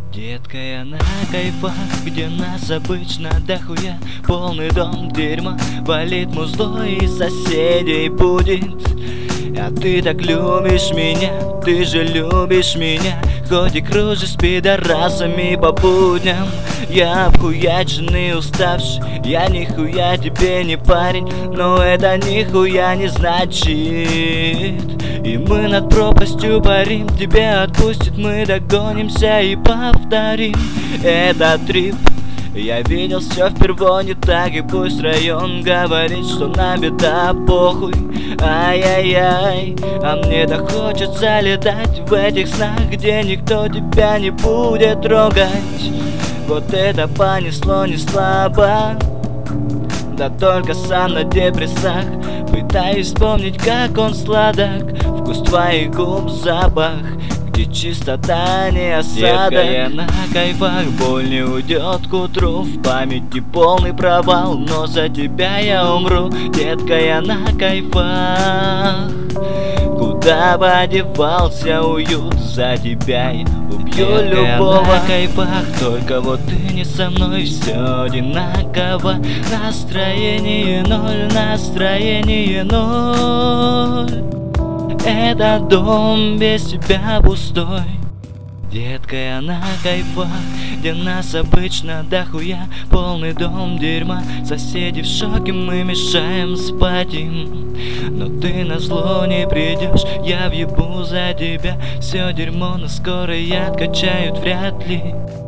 Детка, я на кайфах, где нас обычно дохуя. Полный дом дерьма, валит музло и соседей будет. А ты так любишь меня, ты же любишь меня. Хоть и кружишь с пидорасами по будням. Я обхуяченный, уставший, я нихуя тебе не парень. Но это нихуя не значит. И мы над пропастью парим, тебя отпустит, мы догонимся и повторим этот трип. Я видел все впервые не так, и пусть район говорит, что нам беда, похуй. Ай-яй-яй, а мне-то хочется летать в этих снах, где никто тебя не будет трогать. Вот это понесло не слабо, да только сам на депрессах. Пытаюсь вспомнить, как он сладок, вкус твоих губ, запах, где чистота, не осадок. Детка, я на кайфах, боль не уйдет к утру, в памяти полный провал, но за тебя я умру. Детка, я на кайфах, куда подевался уют, за тебя я убью. Детка, любого. Я на кайфах, только вот ты не со мной, все одинаково. Настроение ноль, настроение ноль. Этот дом без тебя пустой. Детка, я на кайфах, где нас обычно дохуя. Полный дом дерьма, соседи в шоке, мы мешаем спать им. Но ты назло не придешь, я въебу за тебя. Все дерьмо, но скоро я откачают вряд ли.